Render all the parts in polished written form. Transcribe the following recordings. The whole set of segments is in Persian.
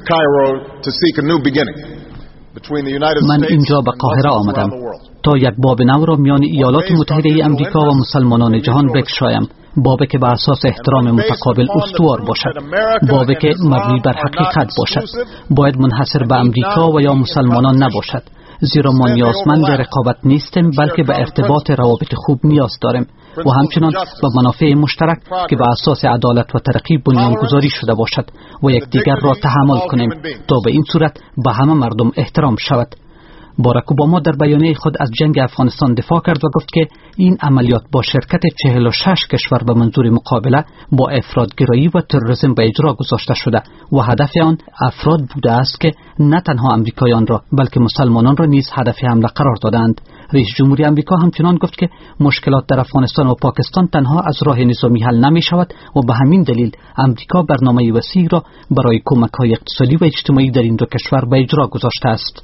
من اینجا به قاهره آمدم تا یک باب نو را میان ایالات متحده امریکا و مسلمانان جهان بگشایم، بابی که به اساس احترام متقابل استوار باشد، بابی که مبنی بر حقیقت باشد، باید منحصر به امریکا و یا مسلمانان نباشد، زیرا ما نیازمند رقابت نیستیم بلکه به ارتباط روابط خوب نیاز داریم و همچنان به منافع مشترک که به اساس عدالت و ترقی بنیانگذاری شده باشد و یکدیگر را تحمل کنیم تا به این صورت به همه مردم احترام شود. باراک اوباما در بیانیه خود از جنگ افغانستان دفاع کرد و گفت که این عملیات با شرکت 46 کشور به منظور مقابله با افراطگرایی و تروریسم به اجرا گذاشته شده و هدف آن افراد بوده است که نه تنها امریکایان را بلکه مسلمانان را نیز هدف حمله قرار دادند. رئیس جمهوری امریکا همچنان گفت که مشکلات در افغانستان و پاکستان تنها از راه نظامی حل نمی شود و به همین دلیل امریکا برنامه وسیع را برای کمک‌های اقتصادی و اجتماعی در این دو کشور به اجرا گذاشته است.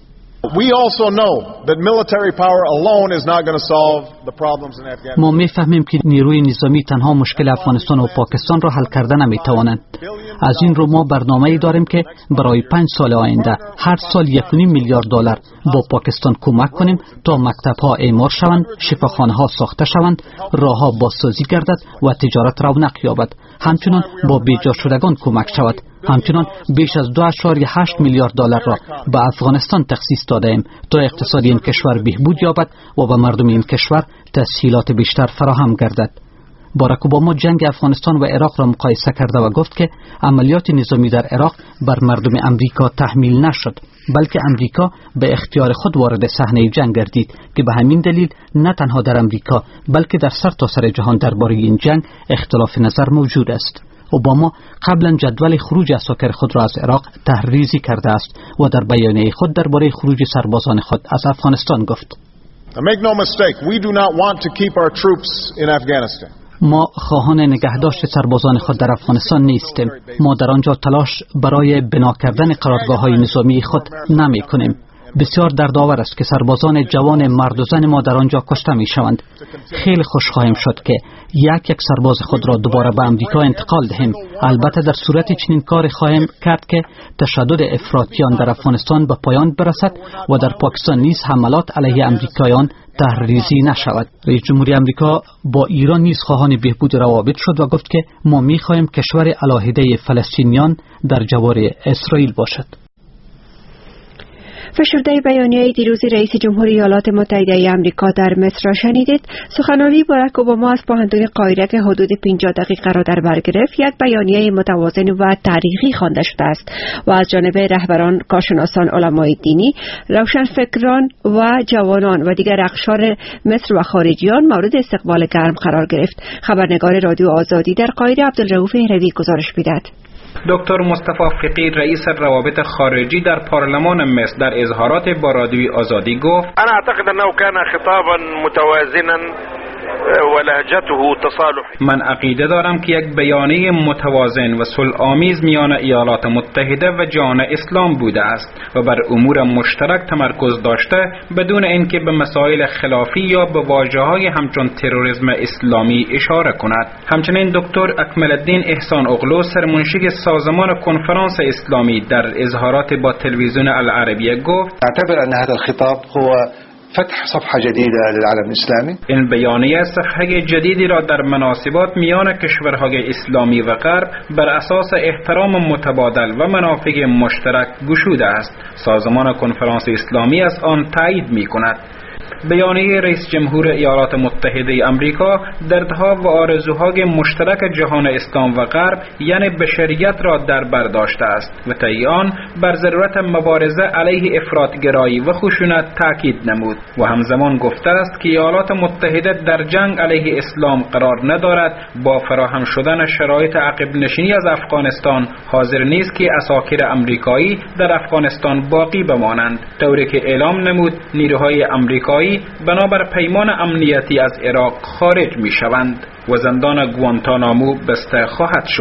ما می‌فهمیم که نیروی نظامی تنها مشکل افغانستان و پاکستان را حل کرده نمی‌توانند. از این رو ما برنامه‌ای داریم که برای 5 سال آینده هر سال 1.5 میلیارد دلار با پاکستان کمک کنیم تا مکتب‌ها اعمار شوند، شفاخانه‌ها ساخته شوند، راه‌ها بازسازی گردد و تجارت رونق یابد. همچنان با بیجا شدگان کمک شود. همچنان بیش از 2.8 میلیارد دلار را به افغانستان تخصیص داده ایم تا اقتصاد این کشور بهبود یابد و به مردم این کشور تسهیلات بیشتر فراهم گردد. باراک اوباما جنگ افغانستان و عراق را مقایسه کرده و گفت که عملیات نظامی در عراق بر مردم امریکا تحمیل نشد، بلکه امریکا به اختیار خود وارد صحنه جنگ گردید که به همین دلیل نه تنها در امریکا بلکه در سرتاسر جهان درباره این جنگ اختلاف نظر موجود است. اوباما قبلا جدول خروج عساکر خود را از عراق تحریزی کرده است و در بیانیه خود درباره خروج سربازان خود از افغانستان گفت: ما خواهان نگهداشت سربازان خود در افغانستان نیستیم. ما در آنجا تلاش برای بنا کردن قرارگاه‌های نظامی خود نمی کنیم. بسیار دردآور است که سربازان جوان مرد و زن ما در آنجا کشته می شوند. خیلی خوش خواهیم شد که یک سرباز خود را دوباره به امریکا انتقال دهیم. البته در صورت چنین کار خواهیم کرد که تشدد افراطیان در افغانستان به پایان برسد و در پاکستان نیز حملات علیه امریکایان تحریزی نشود. رئیس جمهوری امریکا با ایران نیز خواهان بهبود روابط شد و گفت که ما می خواهیم کشور علاهده فلسطینیان در جوار اسرائیل باشد. فشرده بیانیه دیروز رئیس جمهوری ایالات متحده آمریکا در مصر را شنیدید. سخنرانی باراک اوباما از پوهنتون قاهره که حدود 50 دقیقه را در بر گرفت یک بیانیه متوازن و تاریخی خوانده شده است و از جانب رهبران، کارشناسان، علمای دینی، روشنفکران و جوانان و دیگر اقشار مصر و خارجیان مورد استقبال گرم قرار گرفت. خبرنگار رادیو آزادی در قاهره عبدالرؤوف هروی گزارش می‌دهد. دکتر مصطفی فقی رئیس روابط خارجی در پارلمان مصر در اظهارات با رادیو آزادی گفت: انا اعتقد انه كان خطابا متوازنا ولهجته تصالحی. من عقیده دارم که یک بیانیه متوازن و صلح‌آمیز میان ایالات متحده و جهان اسلام بوده است و بر امور مشترک تمرکز داشته بدون اینکه به مسائل خلافی یا به واژه‌های همچون تروریسم اسلامی اشاره کند. همچنین دکتر اکمل الدین احسان اغلو سرمنشی سازمان کنفرانس اسلامی در اظهارات با تلویزیون العربیه گفت: اعتبر ان هذا الخطاب هو فتح صفحه جديده للعالم الاسلامي. این بیانیه صفحه جدیدی را در مناسبات میان کشورهای اسلامی و غرب بر اساس احترام متبادل و منافع مشترک گشوده است. سازمان کنفرانس اسلامی از آن تایید می‌کند. بیانیه رئیس جمهور ایالات متحده آمریکا دردها و آرزوهای مشترک جهان اسلام و غرب یعنی بشریت را در بر داشته است و طی آن بر ضرورت مبارزه علیه افراطگرایی و خشونت تاکید نمود و همزمان گفته است که ایالات متحده در جنگ علیه اسلام قرار ندارد. با فراهم شدن شرایط عقب نشینی از افغانستان حاضر نیست که عساکر آمریکایی در افغانستان باقی بمانند، طوری که اعلام نمود نیروهای آمریکایی بنابر پیمان امنیتی از عراق خارج می شوند و زندان گوانتانامو بسته خواهد شد.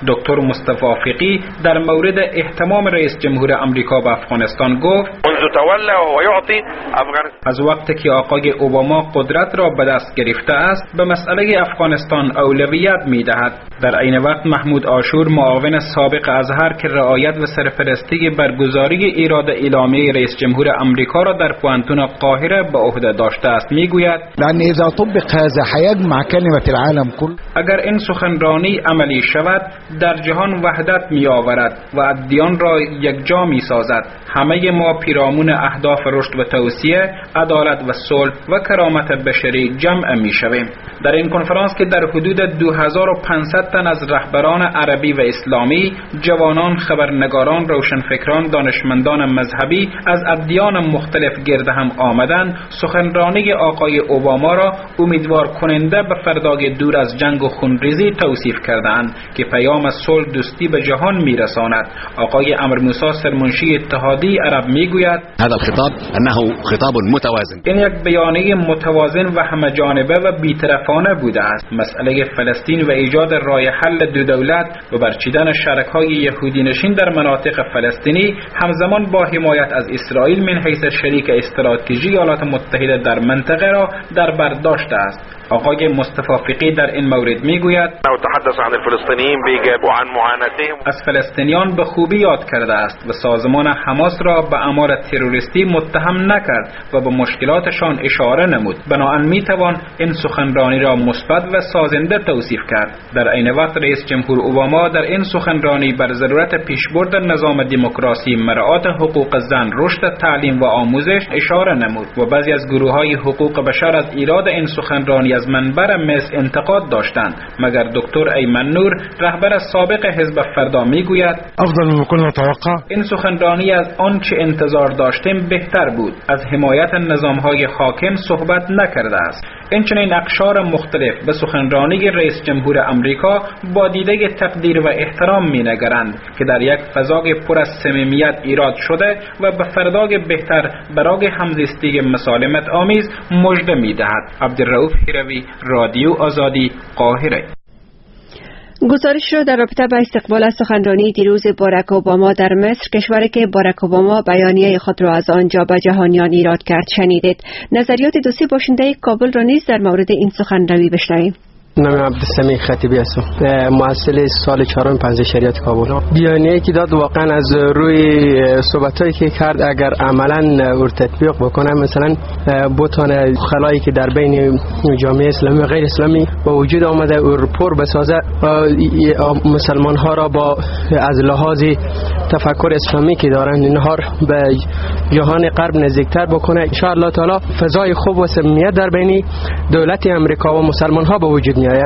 دکتر مصطفی فقی در مورد اهتمام رئیس جمهور آمریکا به افغانستان گفت از وقتی که آقای اوباما قدرت را به دست گرفته است به مسئله افغانستان اولویت می‌دهد. در عین وقت محمود عاشور معاون سابق ازهر که رعایت و سرپرستی برگزاری ایراد اعلامیه رئیس جمهور آمریکا را در پوانتون قاهره به عهده داشته است میگوید اذا طبق هذا حيجمع كلمة العالم كله. اگر این سخنرانی عملی شود در جهان وحدت می آورد و ادیان را یکجا می سازد. همه ما پیرامون اهداف رشد و توسعه، عدالت و صلح و کرامت بشری جمع می شویم. در این کنفرانس که در حدود 2500 تن از رهبران عربی و اسلامی، جوانان، خبرنگاران، روشنفکران، دانشمندان مذهبی از ادیان مختلف گرد هم آمدند، سخنرانی آقای اوباما را امیدوار کننده به فردای دور از جنگ و خونریزی توصیف کردند که پیام صلح دوستی به جهان میرساند. آقای امر موسی سرمنشی اتحادیه عرب میگوید هذا الخطاب انه خطاب متوازن. این یک بیانیه متوازن و همه‌جانبه و بی‌طرفانه بوده است. مسئله فلسطین و ایجاد راه حل دو دولت و برچیدن شرکای یهودی نشین در مناطق فلسطینی همزمان با حمایت از اسرائیل من حیث شریک استراتژی ایالات متحده در منطقه را در بر داشته است. آقای مصطفی فقی در این مورد میگوید از فلسطینیان به خوبی یاد کرده است و سازمان حماس را به اعمال تروریستی متهم نکرد و به مشکلاتشان اشاره نمود. بنابراین میتوان این سخنرانی را مثبت و سازنده توصیف کرد. در عین وقت رئیس جمهور اوباما در این سخنرانی بر ضرورت پیشبرد نظام دموکراسی، مراعات حقوق زن، رشد تعلیم و آموزش اشاره نمود و بعضی از گروه‌های حقوق بشر از ایراد این سخنرانی از منبر مصر انتقاد داشتند، مگر دکتر ایمن نور رهبر سابق حزب فردا میگوید افضل مما كنا نتوقع. این سخنرانی از آنچه انتظار داشتیم بهتر بود. از حمایت نظام‌های حاکم صحبت نکرده است. اینچنین اقشار مختلف به سخنرانی رئیس جمهور آمریکا با دیده تقدیر و احترام می‌نگرند که در یک فضای پر از صمیمیت ایراد شده و به فردای بهتر برای همزیستی مسالمت آمیز مژده می‌دهد. عبدالرؤوف هیروی، رادیو آزادی، قاهره. گزارش را در رابطه با استقبال از سخنرانی دیروز باراک اوباما در مصر، کشوری که باراک اوباما بیانیه خود را از آنجا به جهانیان ایراد کرد، شنیدید. نظریات دوستی باشنده کابل را نیز در مورد این سخنرانی بشنویم. نام عبدالسمیع خطیبی هستم، مؤسس سال 4 پنجه شریعت کابل. بیانیه‌ای که داد واقعا از روی صحبتایی که کرد اگر عملا او تطبیق بکنه، مثلا بتونه خلایی که در بین جامعه اسلامی و غیر اسلامی با وجود آمده او پر بسازه، مسلمان ها را با از لحاظ تفکر اسلامی که دارن اینها به جهان غرب نزدیکتر بکنه. ان شاء الله تعالی فضای خوب و صمیمیت در بین دولت امریکا و مسلمان ها به وجود میاد.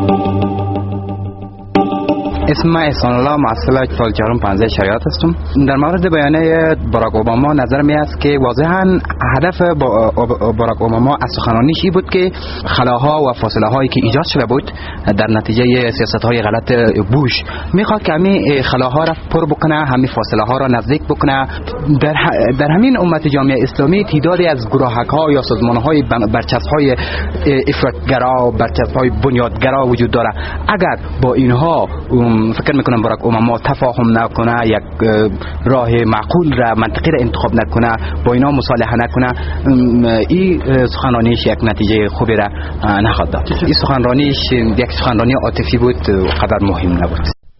اسم من احسان الله، مؤسس سال 4 پنجه شریعت هستم. در مورد بیانیه باراک اوباما نظر می است که واضحا هدف باراک اوباما از سخنرانیش این بود که خلاها و فاصله هایی که ایجاد شده بود در نتیجه سیاست های غلط بوش، میخواد که همین خلاها را پر بکنه، همین فاصله ها را نزدیک بکنه. در همین امت جامعه اسلامی تعدادی از گروهک ها یا سازمان های برچسب های افراطگرا، برچسب های بنیادگرا وجود داره. اگر با اینها فکر میکنم باراک اوباما تفاهم نکنه، یک راه معقول را منطقی را انتخاب نکنه، با اینا مصالحه نکنه، این سخنرانیش یک نتیجه خوبی را نخواهد داد. این سخنرانیش یک سخنرانی عاطفی بود، قدر مهم نبود.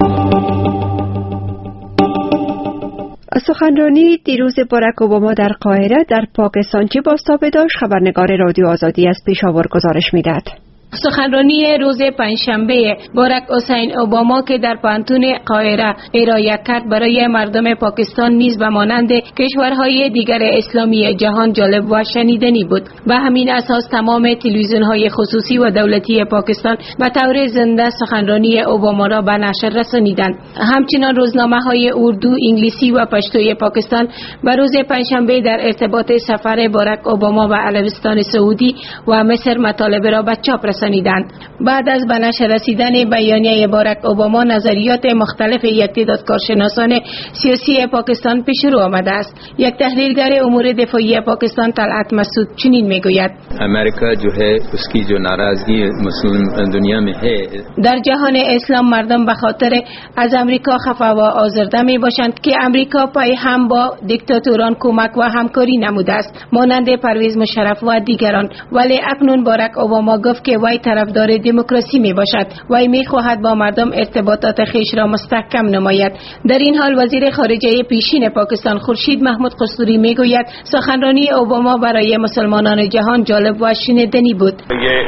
سخنرانی دیروز باراک اوباما در قاهره در پاکستان چه بازتابی داشت؟ خبرنگار رادیو آزادی از پیشاور گزارش میدهد. سخنرانی روز پنجشنبه باراک حسین اوباما که در پانتون قاهره ارائه کرد برای مردم پاکستان نیز به مانند کشورهای دیگر اسلامی جهان جالب و شنیدنی بود. به همین اساس تمام تلویزیون‌های خصوصی و دولتی پاکستان به طور زنده سخنرانی اوباما را به نشر رسانیدند. همچنین روزنامه‌های اردو، انگلیسی و پشتوی پاکستان به روز پنجشنبه در ارتباط سفر باراک اوباما به عربستان سعودی و مصر مطالب را به چاپ رساندند. رسانیدند. بعد از به نشر رسیدن بیانیه باراک اوباما، نظریات مختلف یک تعداد کارشناسان سیاسی پاکستان پیش رو آمده است. یک تحلیلگر امور دفاعی پاکستان طلعت مسعود چنین میگوید: امریکا جو ہے اس کی جو ناراضگی مسلم دنیا میں ہے، در جهان اسلام مردم به خاطر از امریکا خفه و آزرده می باشند که امریکا پای هم با دیکتاتوران کمک و همکاری نموده است، مانند پرویز مشرف و دیگران. ولی اکنون باراک اوباما گفت که وی طرفدار دموکراسی می باشد. وی می خواهد با مردم ارتباطات خویش را مستحکم نماید. در این حال وزیر خارجه پیشین پاکستان خورشید محمود قصوری می گوید سخنرانی اوباما برای مسلمانان جهان جالب و شنیدنی بود.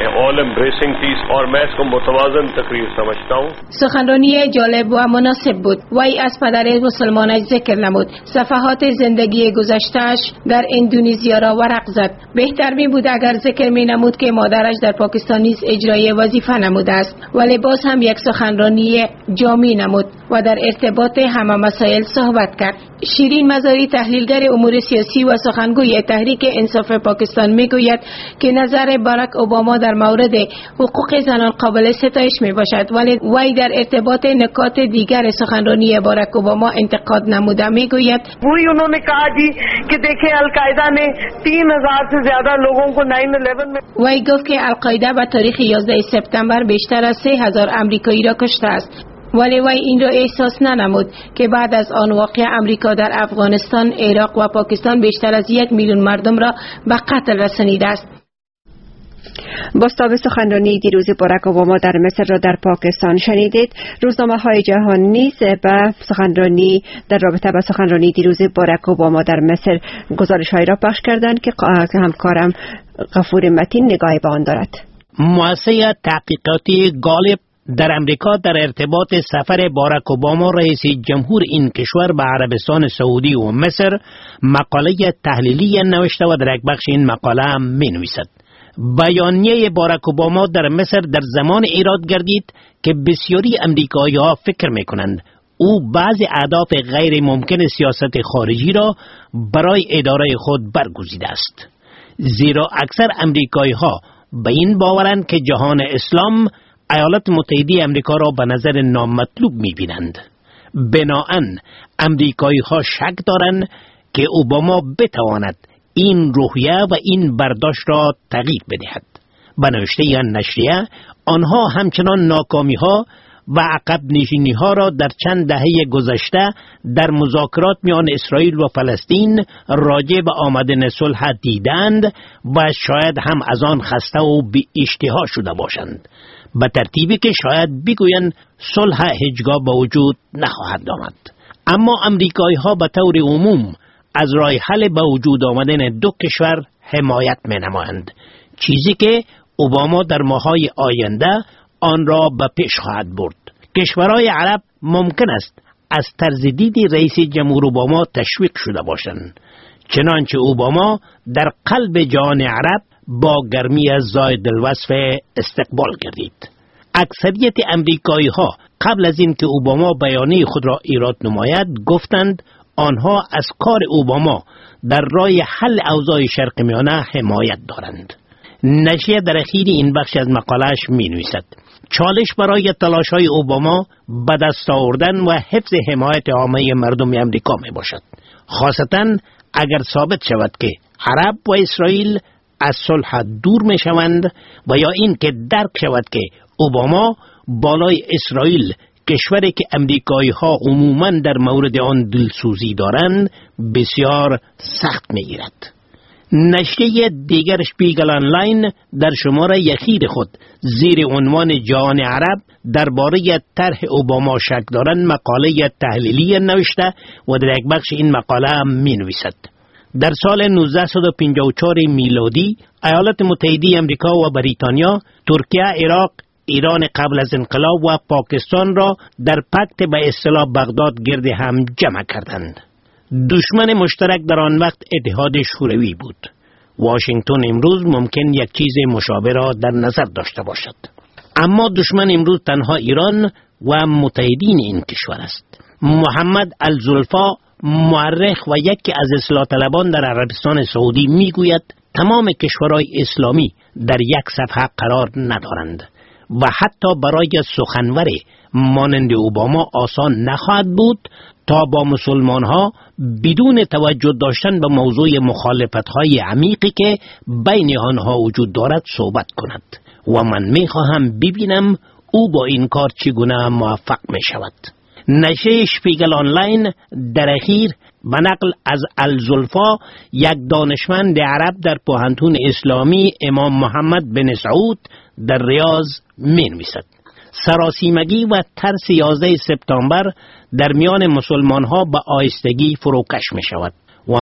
سخنرانی جالب و مناسب بود. وی از پدر مسلمانش ذکر نمود. صفحات زندگی گذشتهش در اندونزیا را ورق زد. بهتر می بود اگر ذکر می نمود که مادرش در پاکستان نیز اجرای وظیفه نموده است، ولی باز هم یک سخنرانی جامع نمود و در ارتباط همه مسائل صحبت کرد. شیرین مزاری تحلیلگر امور سیاسی و سخنگوی تحریک انصاف پاکستان می گوید که نظر باراک اوباما در مورد حقوق زنان قابل ستایش می باشد، ولی وی در ارتباط نکات دیگر سخنرانی باراک اوباما انتقاد نموده می گوید وہی انہوں نے کہا جی کہ دیکھیں القاعدہ نے 3000 سے زیادہ لوگوں کو 9/11 میں. وی گفت که القاعده به تاریخ 11 سپتامبر بیشتر از 3000 امریکایی را کشته است، ولی وی این را احساس ننمود که بعد از آن واقع امریکا در افغانستان، عراق و پاکستان بیشتر از 1 میلیون مردم را به قتل رسانیده است. بازتاب سخنرانی دیروز باراک اوباما در مصر را در پاکستان شنیدید. روزنامه‌های جهان نیز به سخنرانی در رابطه با سخنرانی دیروز باراک اوباما در مصر گزارش‌هایی را پخش کردند که همکارم غفور متین نگاهی به آن دارد. مؤسسه تحقیقاتی گالب در امریکا در ارتباط سفر باراک اوباما رئیس جمهور این کشور به عربستان سعودی و مصر مقاله تحلیلی نوشته و در یک بخش این مقاله می نویسد: بیانیه باراک اوباما در مصر در زمان ایراد گردید که بسیاری امریکایی ها فکر می کنند او بعضی اهداف غیر ممکن سیاست خارجی را برای اداره خود برگزیده است، زیرا اکثر امریکایی ها به این باورند که جهان اسلام ایالات متحده امریکا را به نظر نامطلوب می بینند. بناهن امریکایی ها شک دارند که اوباما بتواند این روحیه و این برداشت را تغییر بدهد. به نوشته نشریه آنها همچنان ناکامی ها و عقب نشینی ها را در چند دهه گذشته در مذاکرات میان اسرائیل و فلسطین راجع به آمدن صلح دیدند و شاید هم از آن خسته و بی اشتها شده باشند، به ترتیبی که شاید بگویند صلح هیچگاه به وجود نخواهد آمد. اما امریکایی ها به طور عموم از راه حل به وجود آمدن دو کشور حمایت می نمایند، چیزی که اوباما در ماه‌های آینده آن را به پیش خواهد برد. کشورهای عرب ممکن است از طرز دید رئیس جمهور اوباما تشویق شده باشند، چنانچه اوباما در قلب جهان عرب با گرمی از زاید الوصف استقبال کردید. اکثریت امریکایی ها قبل از اینکه اوباما بیانیه خود را ایراد نماید گفتند آنها از کار اوباما در راه حل اوضاع شرق میانه حمایت دارند. نشریه در اخیر این بخش از مقاله‌اش می نویسد: چالش برای تلاش‌های اوباما به دست آوردن و حفظ حمایت عامه مردم امریکا می باشد، خاصتاً اگر ثابت شود که عرب و اسرائیل از صلح دور می شوند و یا این که درک شود که اوباما بالای اسرائیل، کشوری که امریکایی ها عموماً در مورد آن دلسوزی دارند، بسیار سخت می گیرد. نشریه دیگر شپیگل آنلاین در شماره اخیر خود زیر عنوان جهان عرب درباره طرح اوباما شک دارند مقاله تحلیلی نوشته و در یک بخش این مقاله می نویسد: در سال 1954 میلادی ایالات متحده امریکا و بریتانیا ترکیه، عراق، ایران قبل از انقلاب و پاکستان را در پکت به اصطلاح بغداد گرد هم جمع کردند. دشمن مشترک در آن وقت اتحاد شوروی بود. واشنگتن امروز ممکن یک چیز مشابه را در نظر داشته باشد، اما دشمن امروز تنها ایران و متحدین این کشور است. محمد الزلفا، مورخ و یکی از اصلاح طلبان در عربستان سعودی میگوید تمام کشورهای اسلامی در یک صفحه قرار ندارند و حتی برای سخنور مانند اوباما آسان نخواهد بود تا با مسلمان ها بدون توجه داشتن به موضوع مخالفت های عمیقی که بین آنها وجود دارد صحبت کند و من می خواهم ببینم او با این کار چگونه موفق می شود. نشریه شپیگل آنلاین در اخیر به نقل از الزلفا، یک دانشمند عرب در پوهنتون اسلامی امام محمد بن سعود در ریاض می نویسد: سراسیمگی و ترس 11 سپتامبر در میان مسلمان ها به آهستگی فروکش می شود.